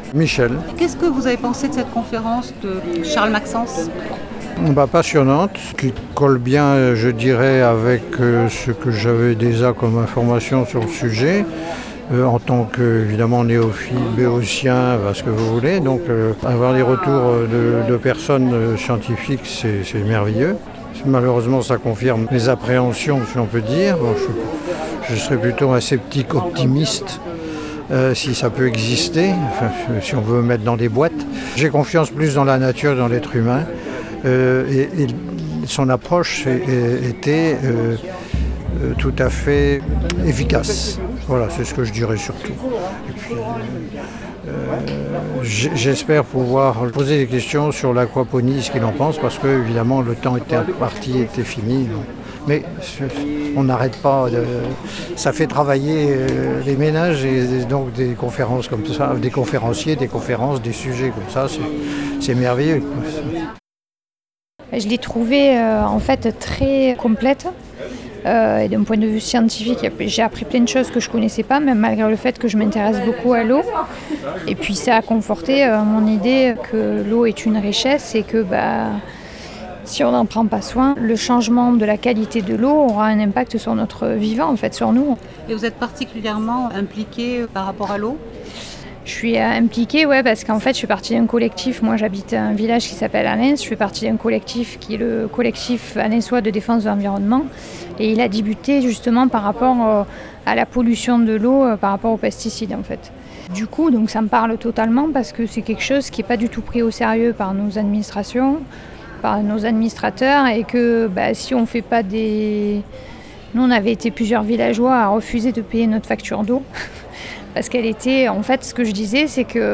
Michel. Qu'est-ce que vous avez pensé de cette conférence de Charles Maxence ? Passionnante, qui colle bien, je dirais, avec ce que j'avais déjà comme information sur le sujet. En tant que, évidemment, néophyte, béotien, ce que vous voulez. Donc, avoir des retours de personnes scientifiques, c'est merveilleux. Malheureusement, ça confirme mes appréhensions, si on peut dire. Bon, je serais plutôt un sceptique optimiste, si ça peut exister, si on veut mettre dans des boîtes. J'ai confiance plus dans la nature, dans l'être humain. Et son approche était tout à fait efficace. Voilà, c'est ce que je dirais surtout. Et puis, j'espère pouvoir poser des questions sur l'aquaponie, ce qu'il en pense, parce que évidemment le temps était fini. Mais on n'arrête pas, ça fait travailler les ménages et donc des conférences comme ça, des conférenciers, des conférences, des sujets comme ça, c'est merveilleux. Je l'ai trouvée en fait très complète. Et d'un point de vue scientifique, j'ai appris plein de choses que je ne connaissais pas, même malgré le fait que je m'intéresse beaucoup à l'eau. Et puis ça a conforté mon idée que l'eau est une richesse et que si on n'en prend pas soin, le changement de la qualité de l'eau aura un impact sur notre vivant, en fait, sur nous. Et vous êtes particulièrement impliqué par rapport à l'eau ? Je suis impliquée, parce qu'en fait, je fais partie d'un collectif. Moi, j'habite un village qui s'appelle Annens. Je fais partie d'un collectif qui est le collectif annessois de défense de l'environnement. Et il a débuté justement par rapport à la pollution de l'eau, par rapport aux pesticides, en fait. Du coup, donc, ça me parle totalement parce que c'est quelque chose qui n'est pas du tout pris au sérieux par nos administrations, par nos administrateurs. Et que si on ne fait pas des... Nous, on avait été plusieurs villageois à refuser de payer notre facture d'eau. Parce qu'elle était, en fait, ce que je disais, c'est que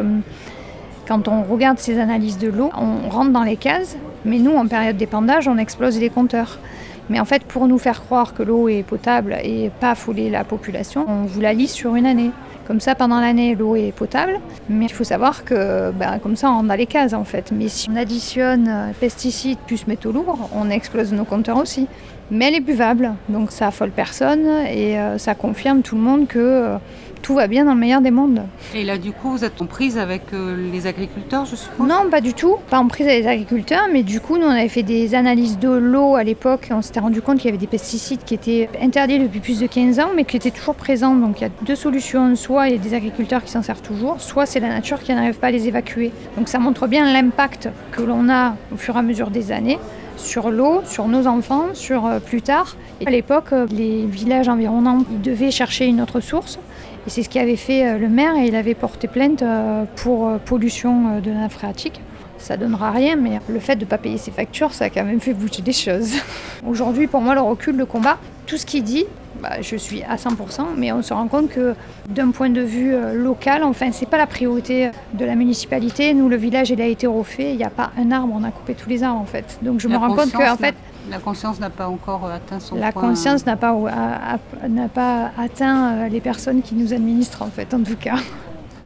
quand on regarde ces analyses de l'eau, on rentre dans les cases, mais nous, en période d'épandage, on explose les compteurs. Mais en fait, pour nous faire croire que l'eau est potable et pas affoler la population, on vous la lisse sur une année. Comme ça, pendant l'année, l'eau est potable, mais il faut savoir que comme ça, on rentre dans les cases, en fait. Mais si on additionne pesticides plus métaux lourds, on explose nos compteurs aussi. Mais elle est buvable, donc ça affole personne et ça confirme tout le monde que... tout va bien dans le meilleur des mondes. Et là, du coup, vous êtes en prise avec les agriculteurs, je suppose ? Non, pas du tout. Pas en prise avec les agriculteurs, mais du coup, nous, on avait fait des analyses de l'eau à l'époque. On s'était rendu compte qu'il y avait des pesticides qui étaient interdits depuis plus de 15 ans, mais qui étaient toujours présents. Donc, il y a deux solutions. Soit il y a des agriculteurs qui s'en servent toujours, soit c'est la nature qui n'arrive pas à les évacuer. Donc, ça montre bien l'impact que l'on a au fur et à mesure des années sur l'eau, sur nos enfants, sur plus tard. Et à l'époque, les villages environnants, ils devaient chercher une autre source. Et c'est ce qu'avait fait le maire et il avait porté plainte pour pollution de la nappe phréatique. Ça donnera rien, mais le fait de ne pas payer ses factures, ça a quand même fait bouger des choses. Aujourd'hui, pour moi, le recul, le combat, tout ce qu'il dit, je suis à 100%, mais on se rend compte que d'un point de vue local, c'est pas la priorité de la municipalité. Nous, le village, il a été refait, il n'y a pas un arbre, on a coupé tous les arbres en fait. Donc je me rends compte que la conscience n'a pas encore atteint son point. La conscience n'a pas atteint les personnes qui nous administrent en fait, en tout cas.